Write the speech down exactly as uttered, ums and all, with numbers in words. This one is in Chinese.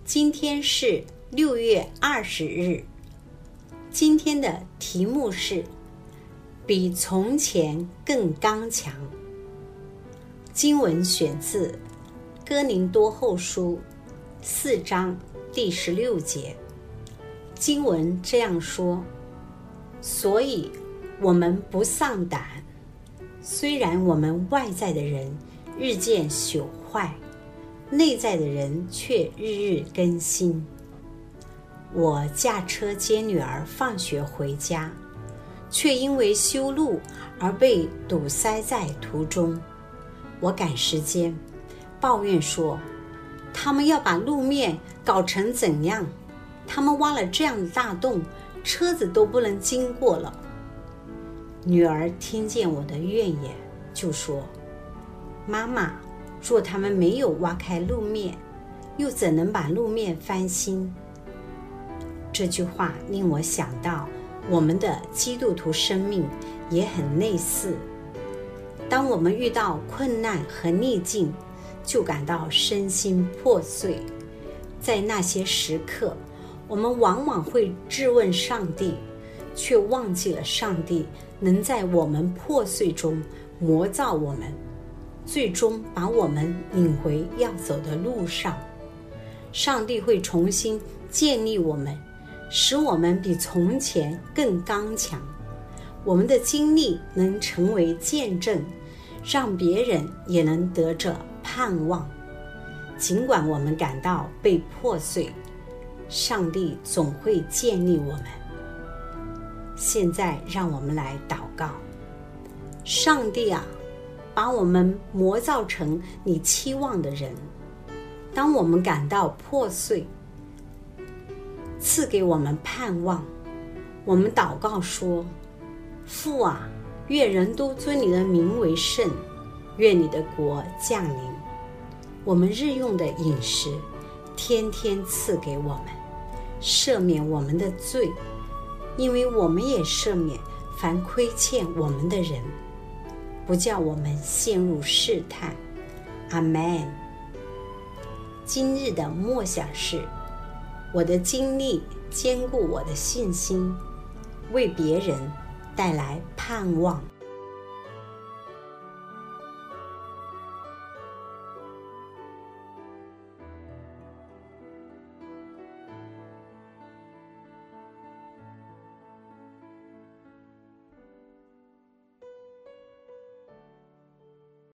今天是六月二十日，今天的题目是比从前更刚强。经文选自哥林多后书四章第十六节。经文这样说：所以我们不丧胆，虽然我们外在的人日渐朽坏，内在的人却日日更新。我驾车接女儿放学回家，却因为修路而被堵塞在途中。我赶时间，抱怨说，他们要把路面搞成怎样？他们挖了这样的大洞，车子都不能经过了。女儿听见我的怨言，就说，妈妈，若他们没有挖开路面，又怎能把路面翻新？这句话令我想到，我们的基督徒生命也很类似。当我们遇到困难和逆境，就感到身心破碎。在那些时刻，我们往往会质问上帝，却忘记了上帝能在我们破碎中磨造我们，最终把我们领回要走的路上。上帝会重新建立我们，使我们比从前更刚强。我们的经历能成为见证，让别人也能得着盼望。尽管我们感到被破碎，上帝总会建立我们。现在让我们来祷告。上帝啊，把我们磨造成你期望的人。当我们感到破碎，赐给我们盼望。我们祷告说，父啊，愿人都尊你的名为圣，愿你的国降临。我们日用的饮食天天赐给我们，赦免我们的罪，因为我们也赦免凡亏欠我们的人，不叫我们陷入试探。阿们。今日的默想是，我的经历坚固我的信心，为别人带来盼望。